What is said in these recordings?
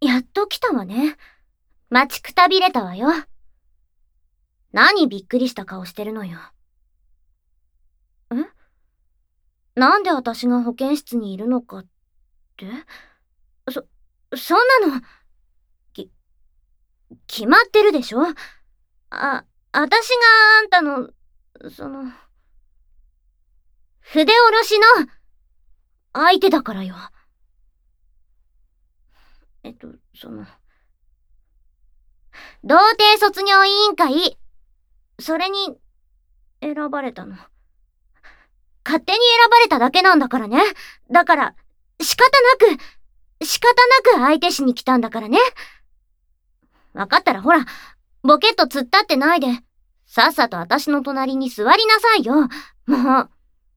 やっと来たわね。待ちくたびれたわよ。何びっくりした顔してるのよ。なんで私が保健室にいるのかって？そんなの、決まってるでしょ？私があんたの、筆下ろしの相手だからよ。童貞卒業委員会、それに選ばれたの。勝手に選ばれただけなんだからね。だから、仕方なく相手しに来たんだからね。わかったらほら、ボケっと突っ立ってないで、さっさと私の隣に座りなさいよ。もう。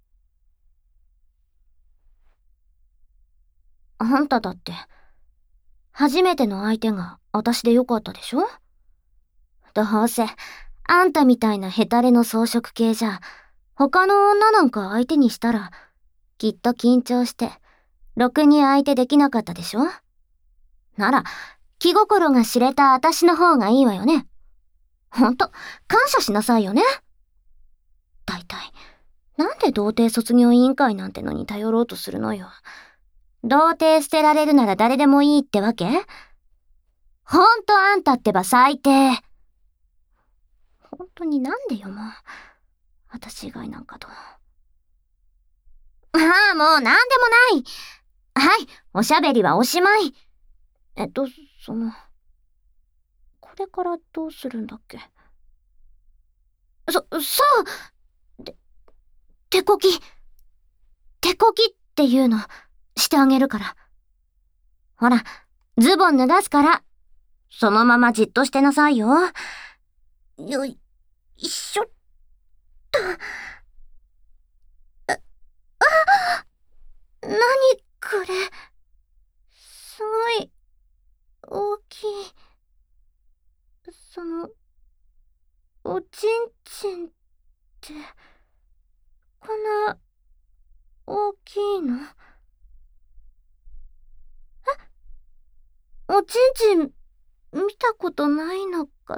あんただって、初めての相手が私でよかったでしょ？どうせ、あんたみたいなヘタレの装飾系じゃ、他の女なんか相手にしたら、きっと緊張して、ろくに相手できなかったでしょ？なら、気心が知れた私の方がいいわよね。ほんと、感謝しなさいよね。だいたい、なんで童貞卒業委員会なんてのに頼ろうとするのよ。童貞捨てられるなら誰でもいいってわけ？ほんとあんたってば最低。ほんとになんでよ、もう。私以外なんかと。もうなんでもない。はい、おしゃべりはおしまい。これからどうするんだっけ？手こきっていうのしてあげるから。ほら、ズボン脱がすから、そのままじっとしてなさいよ。よいしょっと。なにこれ。すごい大きい。おちんちんってこんな大きいの？おちんちん見たことないのかって、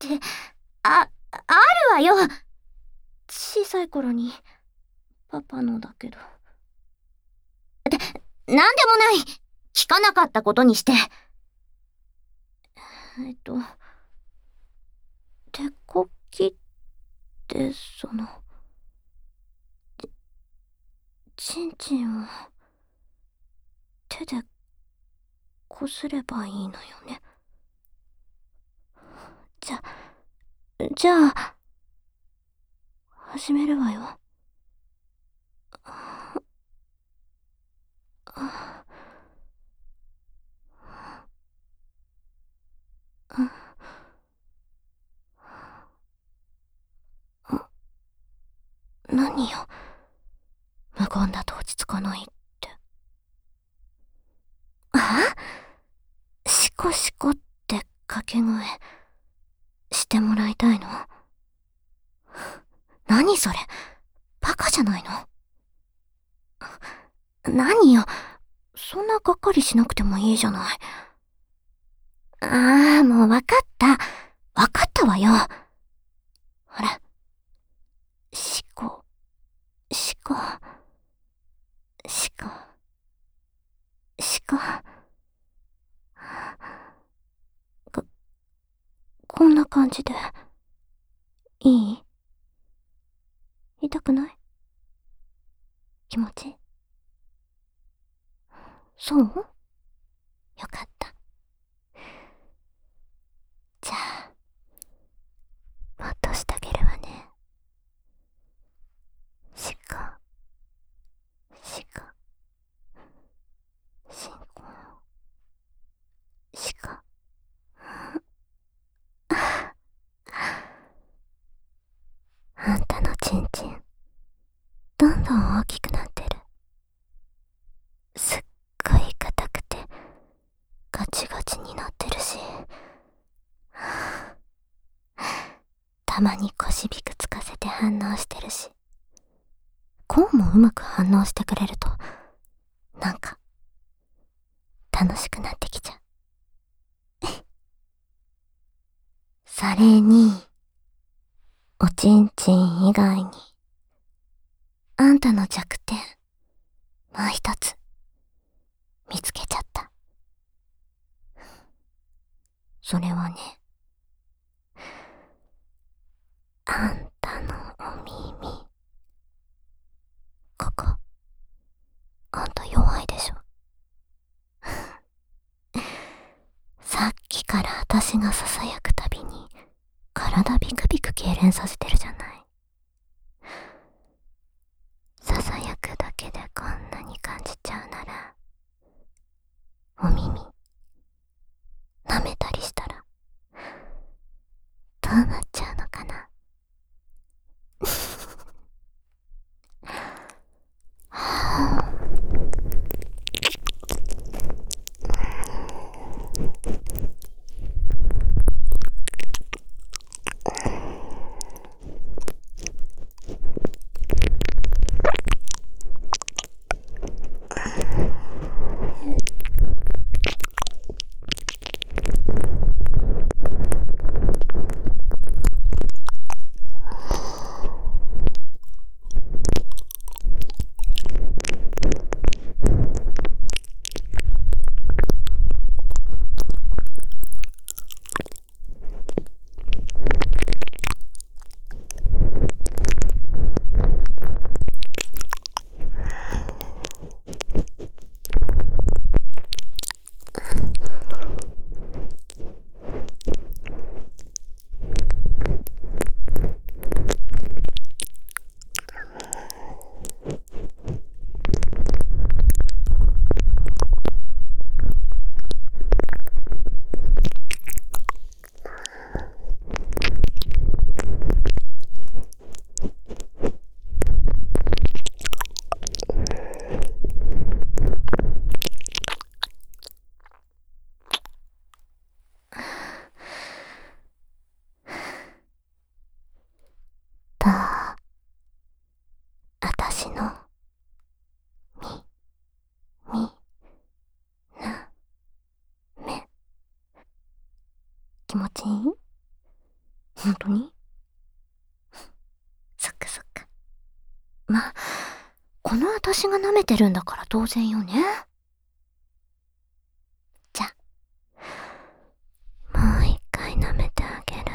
あるわよ。小さい頃にパパのだけど。なんでもない。聞かなかったことにして。手こきってちんちんを手でこすればいいのよね。じゃあ、始めるわよ。何よ、無言だと落ち着かないって。シコシコって掛け声してもらいたいの？何それ、バカじゃないの？何よ、そんながっかりしなくてもいいじゃない。もうわかったわよ。ほら、シコこんな感じでいい？痛くない？気持ちいい？そう？よかった。じゃあ、もっとしてあげるわね。シコあんたのチンチン、どんどん大きくなってる。すっごい硬くて、ガチガチになってるし、たまに腰ビクつかせて反応してるし、こうもうまく反応してくれると、なんか、楽しくなってきちゃう。 それに、おちんちん以外に、あんたの弱点、もう一つ、見つけちゃった。それはね、あんたのお耳。ここ、あんた弱いでしょ。さっきから私が囁くたびに、体ビクビク痙攣させてるじゃない。囁くだけでこんなに感じちゃうなら、お耳、舐めたりしたら、どうなっちゃうのかな。あたしの、目、気持ちいい？ほんとに？そっかそっか。ま、このあたしが舐めてるんだから当然よね。じゃ、もう一回舐めてあげる。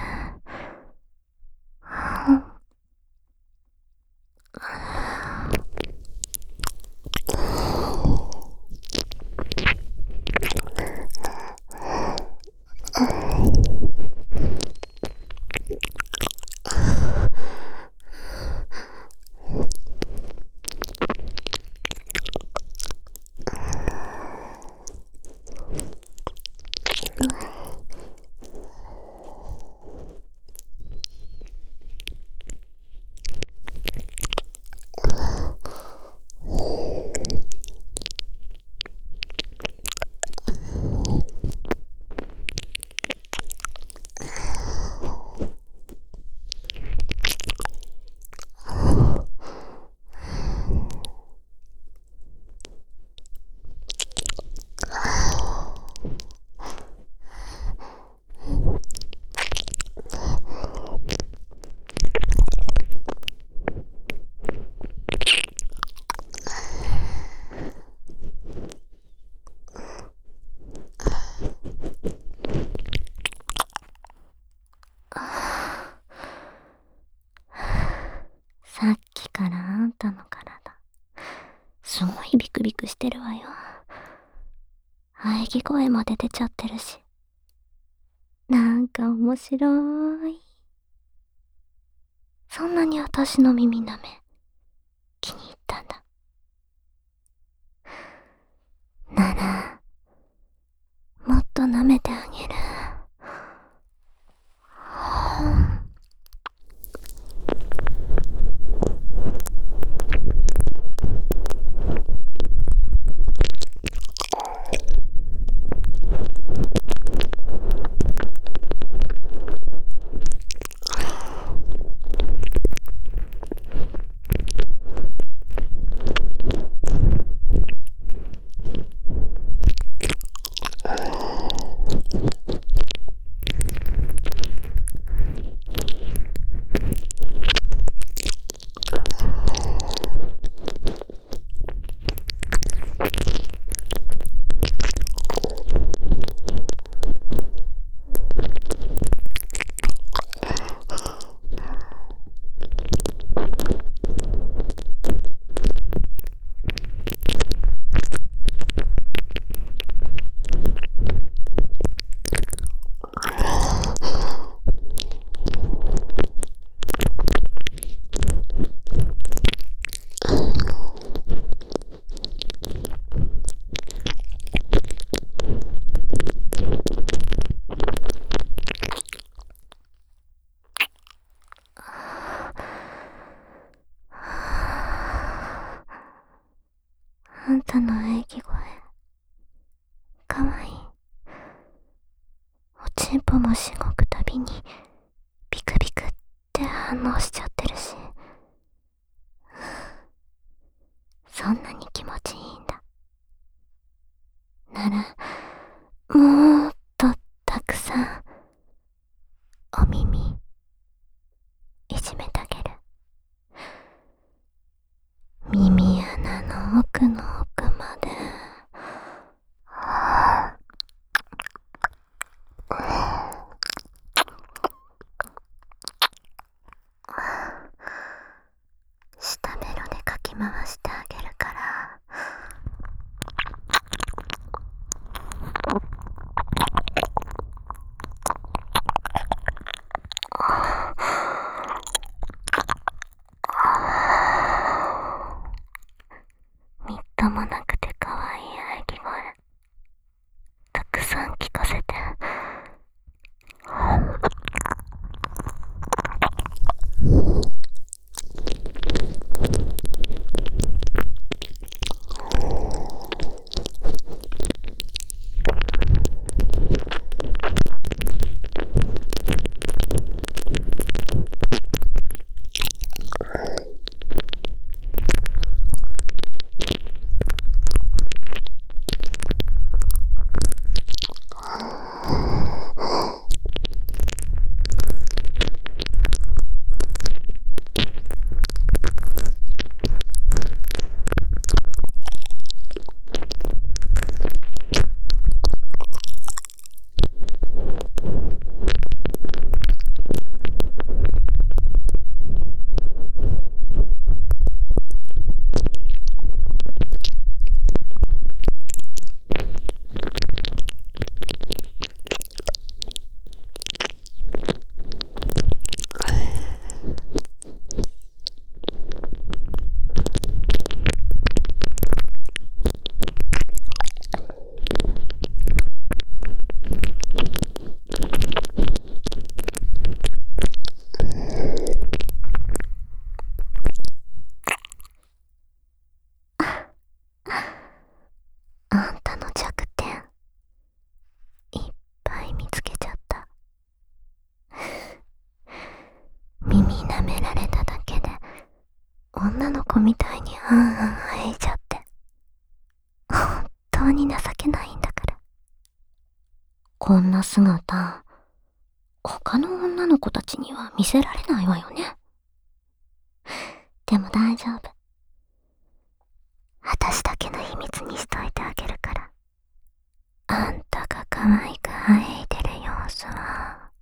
さっきからあんたの体、すごいビクビクしてるわよ。喘ぎ声まで出ちゃってるし。なんか面白い。そんなに私の耳舐め、気に入ったんだ。なら、もっと舐めてあげる。 喘ぎ声かわいい。おちんぽもしごくたびにビクビクって反応しちゃってるし、そんなに気持ちいいんだなら、もっとたくさんお耳いじめてあげる。耳穴の奥の奥まで。下ベロでかき回してあげるから。みっともなくてかわいい喘ぎ声たくさん聞かせて。あんたの弱点いっぱい見つけちゃった。耳舐められただけで女の子みたいに吐いちゃって、本当に情けないんだから。こんな姿他の女の子たちには見せられないわよね。でも大丈夫、私だけの秘密にしといてあげるから。あんたが可愛く吐いてる様子は、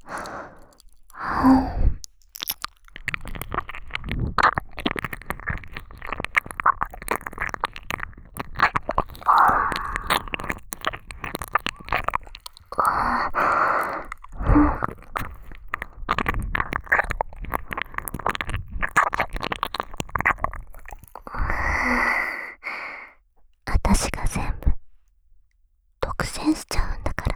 私が全部独占しちゃうんだから。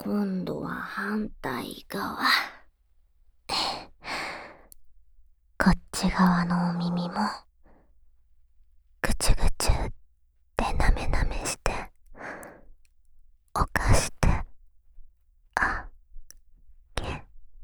今度は反対側。こっち側のお耳もぐちゅぐちゅってなめなめしておかしてあげる。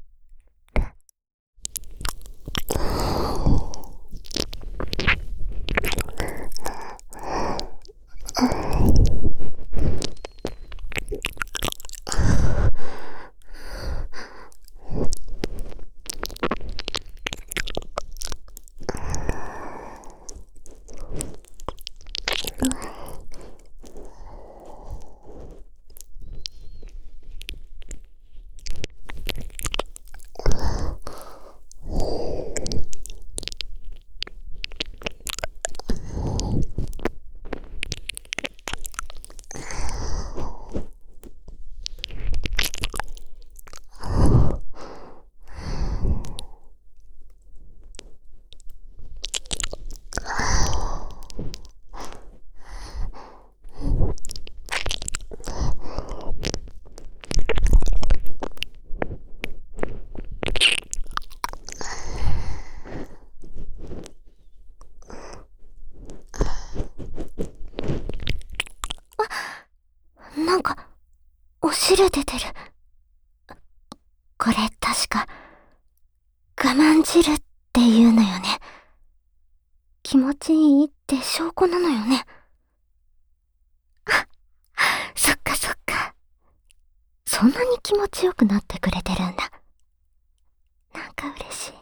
なんか、お汁出てる。これ確か、我慢汁って言うのよね。気持ちいいって証拠なのよね。あ、そっかそっか。そんなに気持ちよくなってくれてるんだ。なんか嬉しい。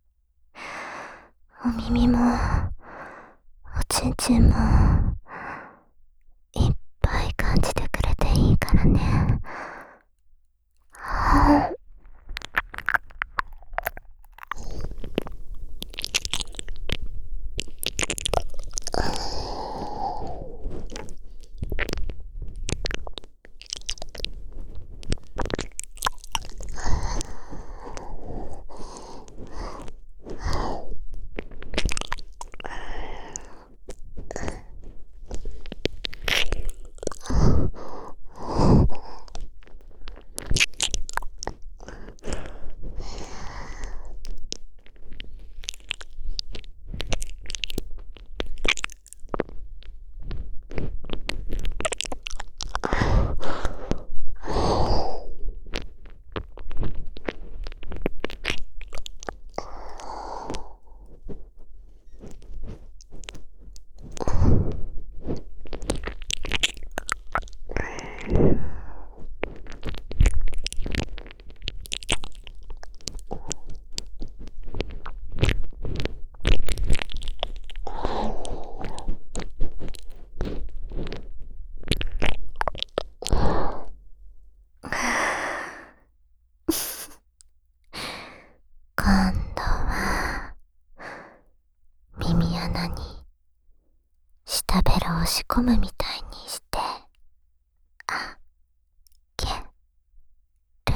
お耳も、おちんちんも、いっぱい感じてくれていいからね。今度は耳穴に舌ベロを仕込むみたいにしてあげる。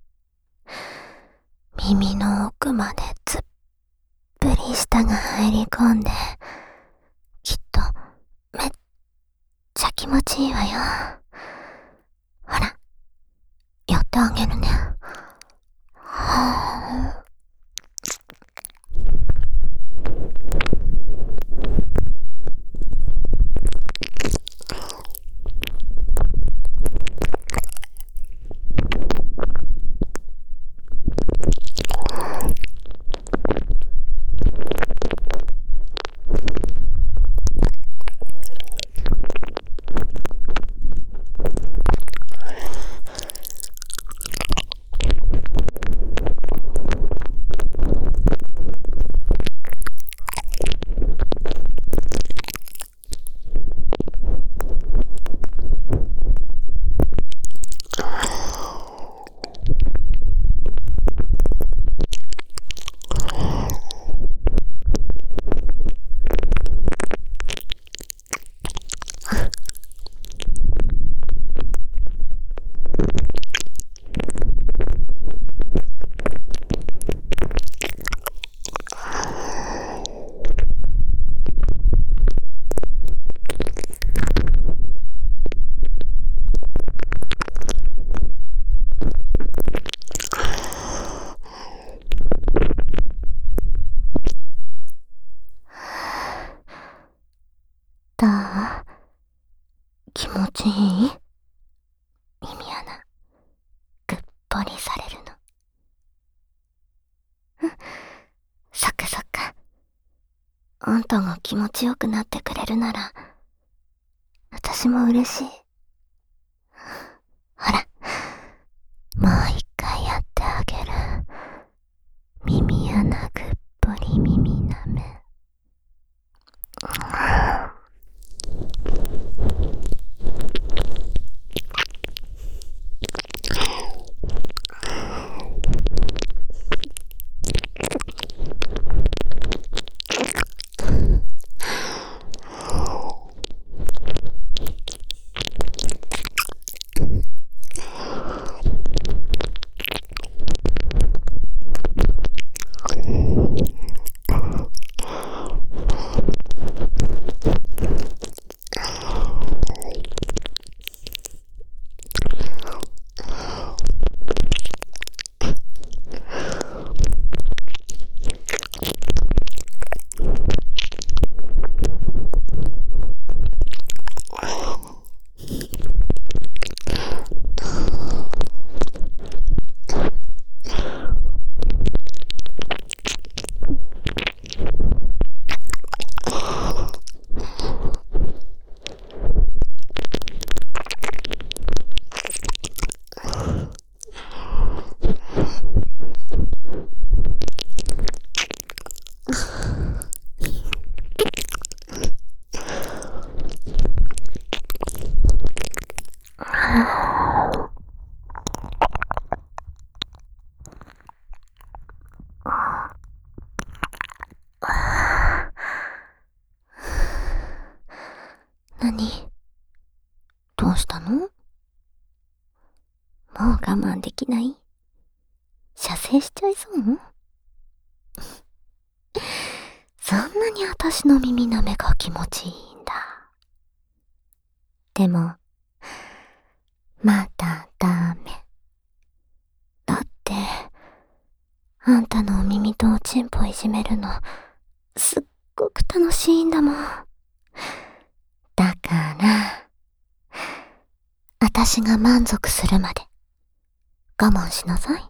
耳の奥までずっぷり舌が入り込んで、きっとめっちゃ気持ちいいわよ。ほら、やってあげるね。はぁ。 あんたが気持ちよくなってくれるなら、私も嬉しい。ほら、もう一回やってあげる。耳穴ぐっぽり耳なめ。何？どうしたの？もう我慢できない？射精しちゃいそう？そんなに私の耳なめが気持ちいいんだ。でも、まだダメ。だって、あんたのお耳とおちんぽいじめるの、すっごく楽しいんだもん。だから、私が満足するまで、我慢しなさい。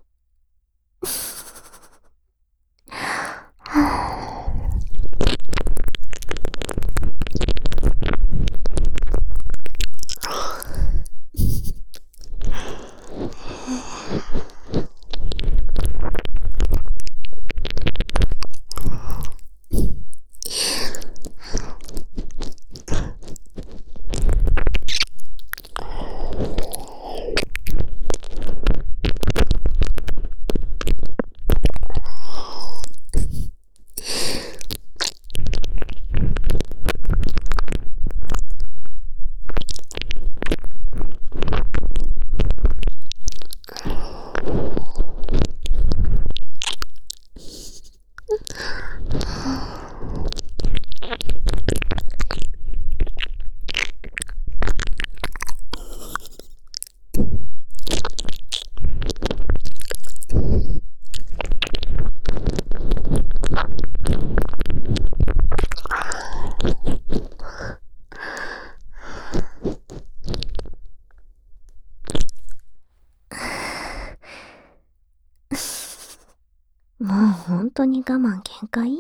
もう本当に我慢限界？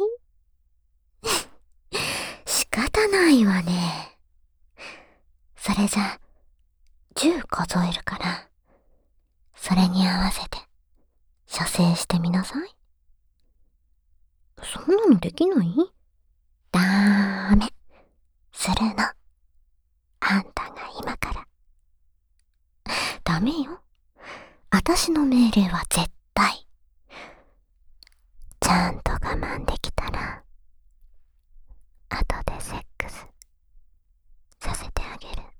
仕方ないわね。それじゃ、10数えるから、それに合わせて、射精してみなさい。そんなのできない？ダメ。するの。あんたが今から。ダメよ。私の命令は絶対。ちゃんと我慢できたら、後でセックスさせてあげる。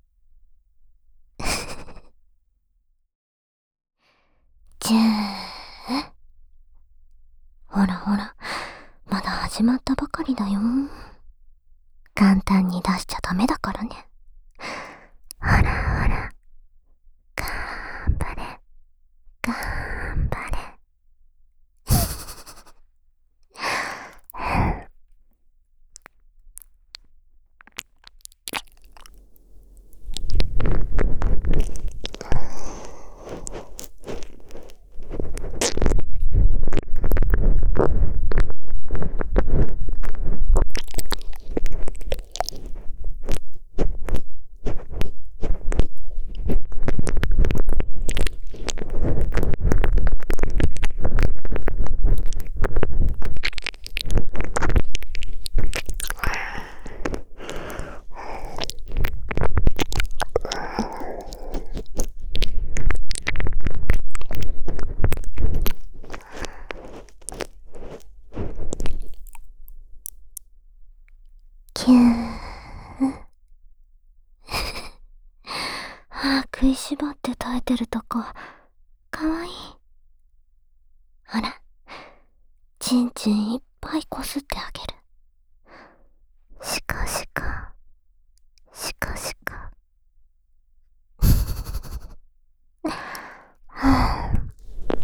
ほらほら、まだ始まったばかりだよ。簡単に出しちゃダメだからね。ほらほら、頑張れ、頑張れ。 かわいい。ほら、ちんちんいっぱいこすってあげる。しかしか、しかしか。はぁ。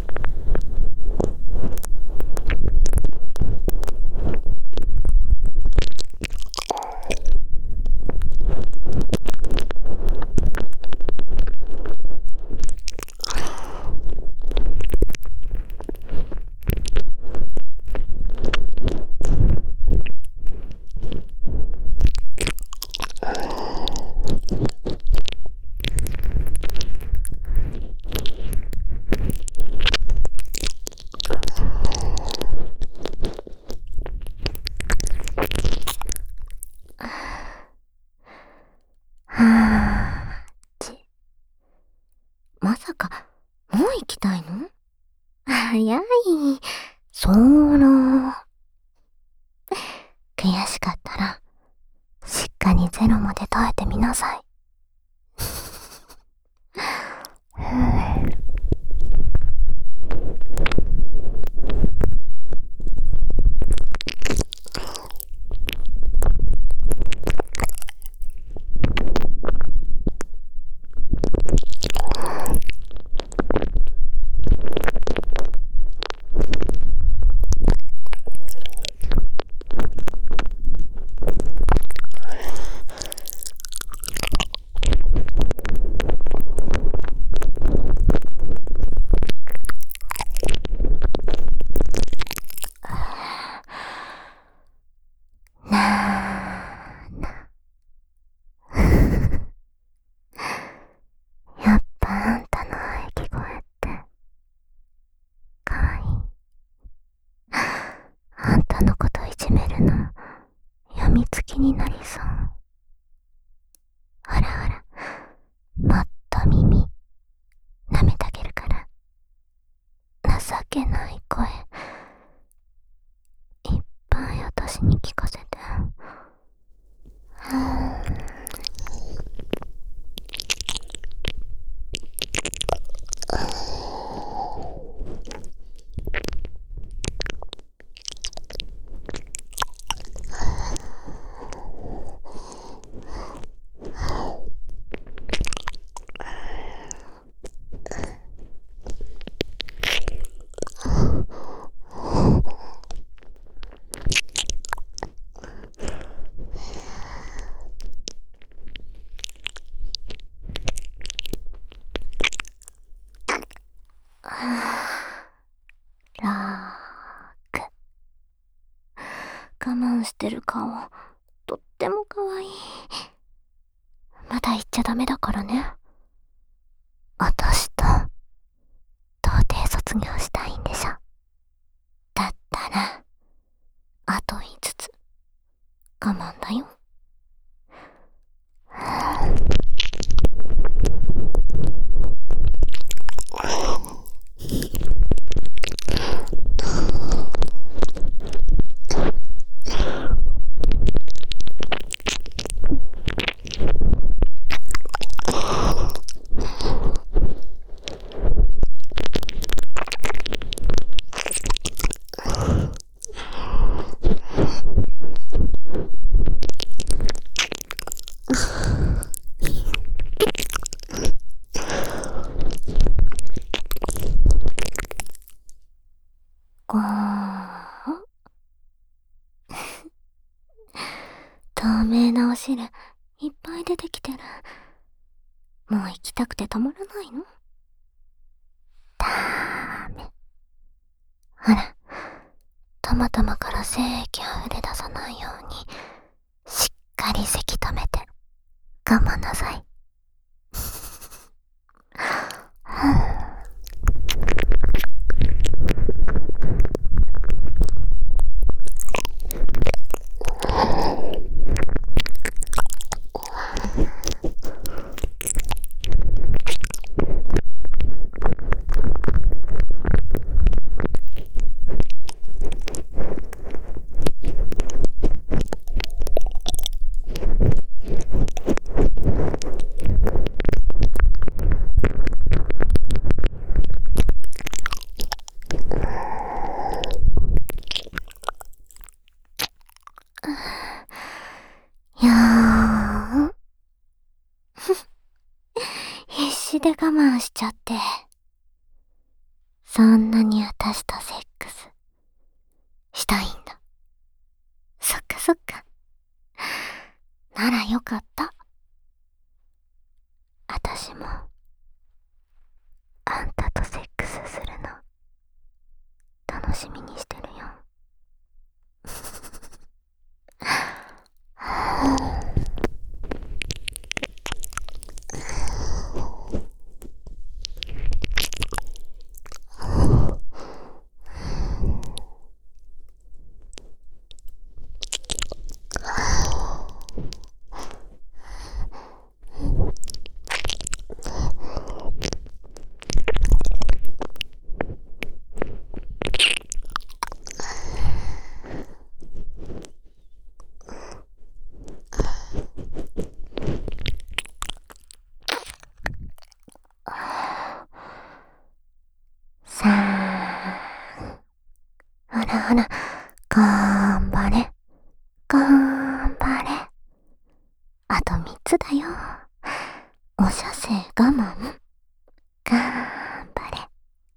まさか、もう行きたいの？早い。そら。悔しかったら、しっかりゼロまで耐えてみなさい。やっぱあんたの喘ぎ声ってかわいい。あんたのこといじめるのやみつきになりそう。ほらほら、もっと耳舐めてあげるから。情けない声いっぱい私に聞かせて。我慢してる顔、とってもかわいい。まだ言っちゃダメだからね。私と、童貞卒業したいんでしょ。だったら、あと5つ、我慢だよ。透明なお汁いっぱい出てきてる。もう行きたくてたまらないの？ダメ。ほら、トマトマから精液あふれ出さないようにしっかりせき止めて我慢なさい。 ちゃって。そんなに私とセックスしたいんだ。そっかそっか。ならよかった。私もあんたとセックスするの楽しみにしてるよ。さあ、ほらほら、頑張れ、頑張れ。あと3つだよ。お射精我慢。頑張れ。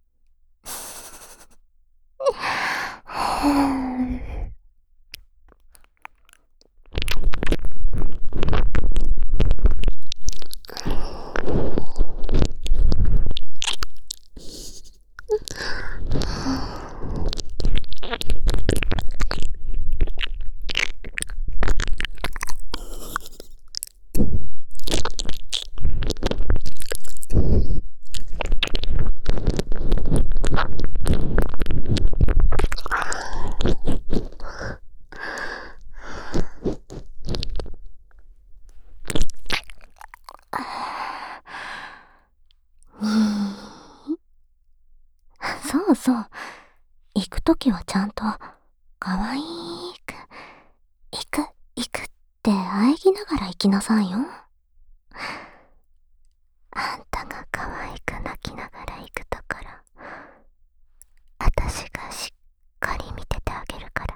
そうそう。行くときはちゃんと、かわいく、行くって喘ぎながら行きなさいよ。あんたが可愛く泣きながら行くところ、私がしっかり見ててあげるから。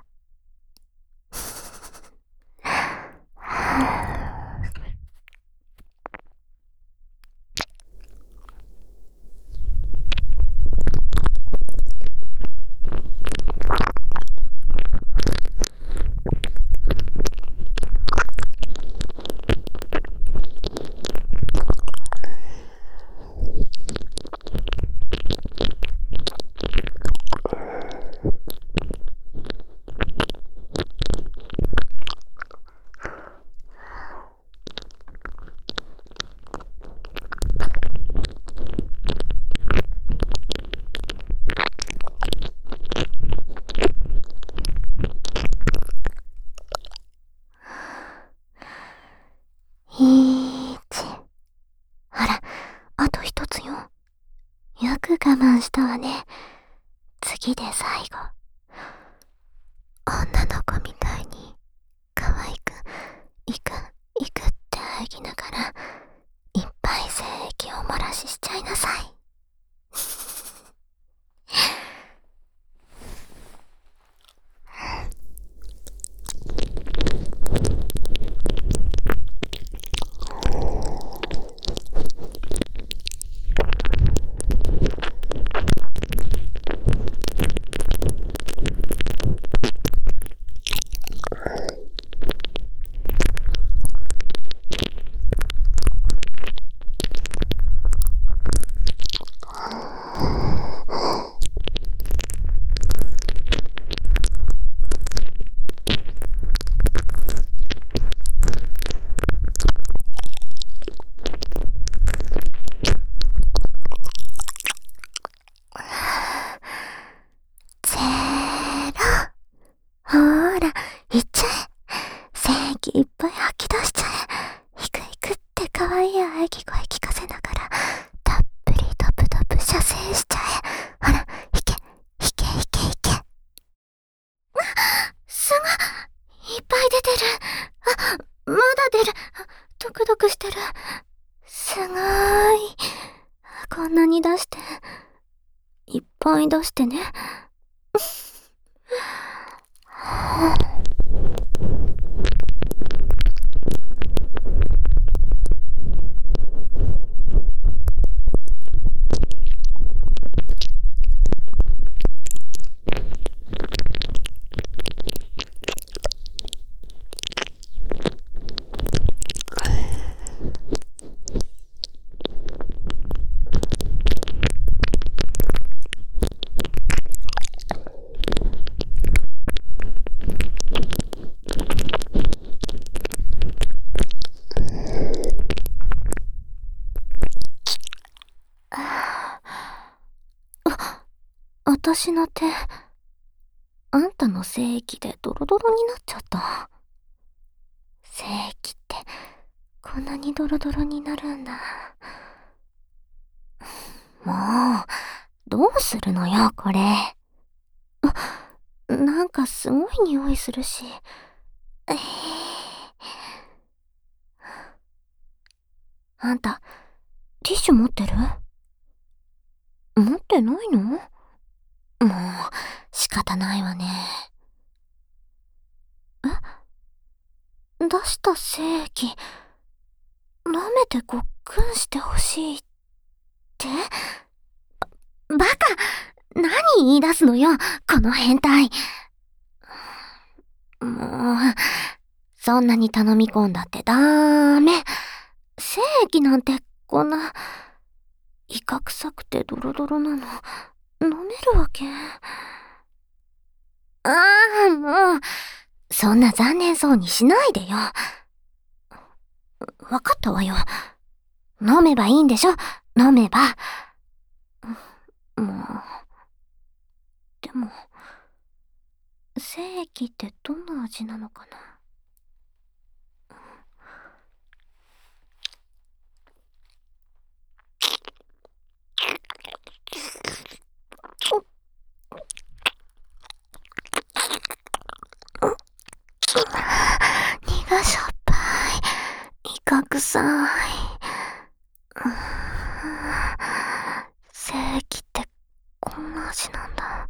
ほら、あと一つよ。よく我慢したわね。次で最後。女の子みたいに、可愛く、行くって喘ぎながら、いっぱい精液を漏らしちゃいなさい。ほーら、いっちゃえ。精液いっぱい吐き出しちゃえ。行くって可愛い喘ぎ声聞かせながら、たっぷりドブドブ射精しちゃえ。ほら、いけ。すごい。いっぱい出てる。まだ出る。ドクドクしてる。すごーい。こんなに出して、いっぱい出してね。 私の手、あんたの精液でドロドロになっちゃった。精液ってこんなにドロドロになるんだ。もう、どうするのよ、これ。なんかすごい匂いするし。あんた、ティッシュ持ってる？持ってないの？もう、仕方ないわね。出した精液、舐めてごっくんしてほしいって？バカ！何言い出すのよ、この変態。もう、そんなに頼み込んだってダメ。精液なんてこんな、イカ臭くてドロドロなの、飲めるわけ？もう、そんな残念そうにしないでよ。わかったわよ。飲めばいいんでしょ？飲めば。もう。でも、精液ってどんな味なのかな？苦しょっぱい。イカ臭い。精液ってこんな味なんだ。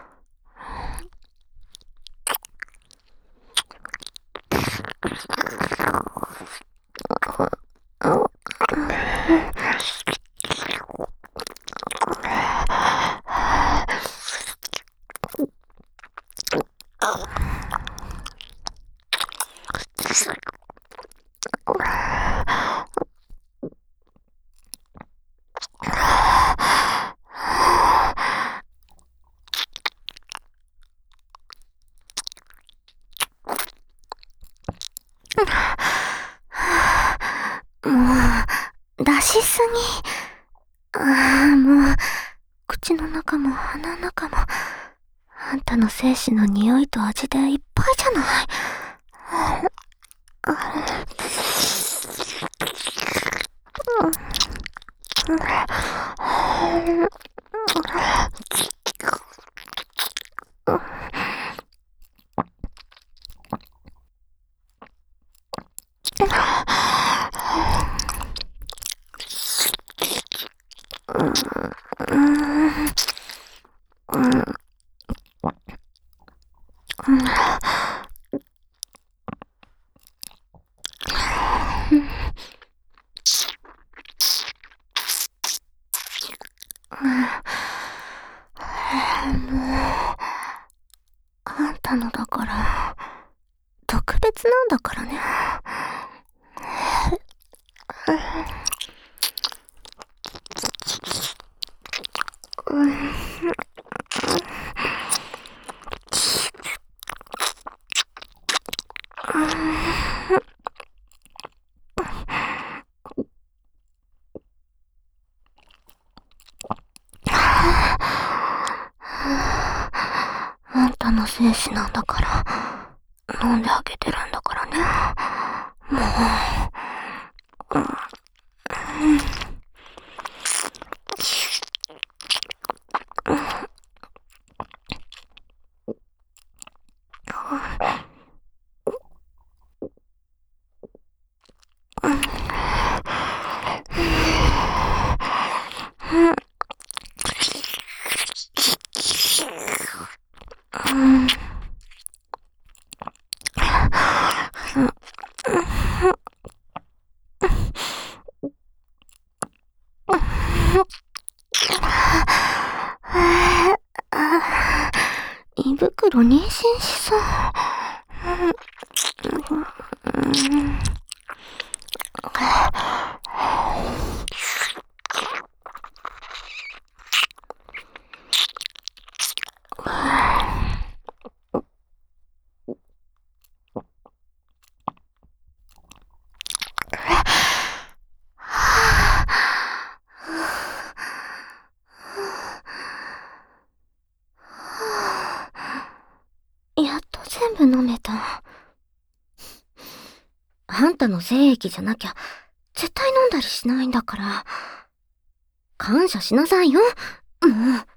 もう、出しすぎ。もう、口の中も鼻の中も、あんたの精子の匂いと味でいっぱいじゃない。あんたのだから、特別なんだからね。あんたの精子なんだから、飲んであげてるんだからね。もう。胃袋妊娠しそう。 全部飲めた。あんたの精液じゃなきゃ、絶対飲んだりしないんだから。感謝しなさいよ。もう。